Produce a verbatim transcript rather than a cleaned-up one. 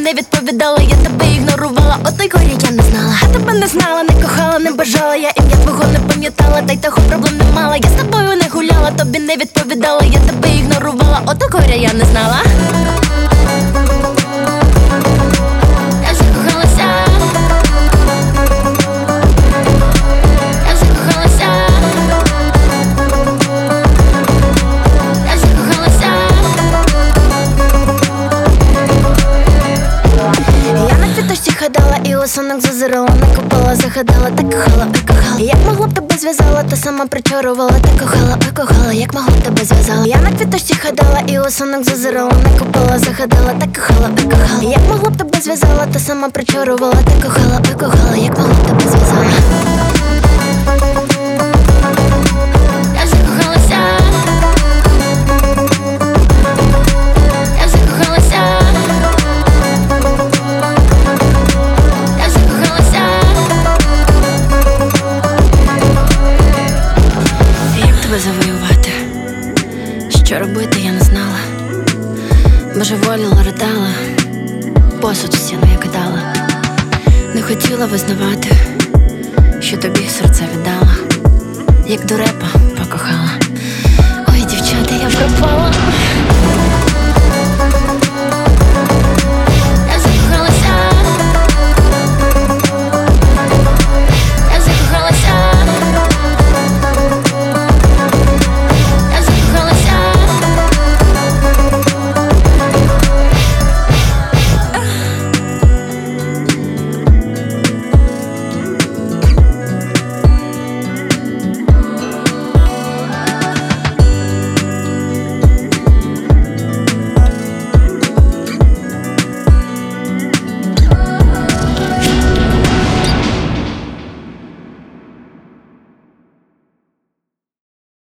не відповідала, я тебе ігнорувала, от й горі я не знала. А тебе не знала, не кохала, не бажала, я ім'я твого не пам'ятала, та й того проблем не мала. Я з тобою не гуляла, тобі не відповідала, я тебе ігнорувала, от й горя я не знала. Я закохалася. Я закохалася. Я закохалася. Я на квіточці ходила і у сонок зазирала, накопала, загадала, так кохала, ой кохала. Як могла б тебе зв'язала, та сама причарувала, так кохала, ой кохала, як могла б тебе зв'язала. Я на квіточці ходила і у сонок зазирала, накопала, загадала, так кохала, ой кохала. Як могла б тебе зв'язала, та сама причарувала, так кохала, ой кохала, як могла б тебе зв'язала. Я закохалася. Я закохалася. Я закохалася. Як тебе завоювати? Що робити, я не знала. Божеволіла, ридала, посуд в стіну я кидала. Не хотіла визнавати, що тобі серце віддала. Як дурепа покохала. Ой, дівчата, я пропала.